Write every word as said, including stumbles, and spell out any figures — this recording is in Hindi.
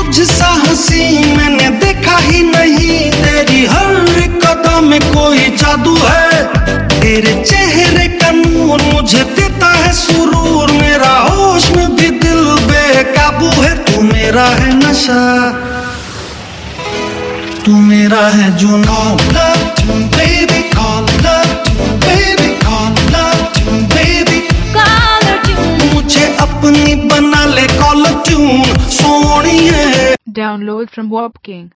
तुझसा हंसी मैंने देखा ही नहीं, तेरी हर कदम में कोई जादू है। तेरे चेहरे का नूर मुझे देता है सुरूर, मेरा होश में भी दिल बेकाबू है। तू मेरा है नशा, तू मेरा है जुनून। Love tune baby call, love tune baby call, love tune baby Caller tune. मुझे अपनी बना ले कॉलर ट्यून सोनिए। Download from Warp King.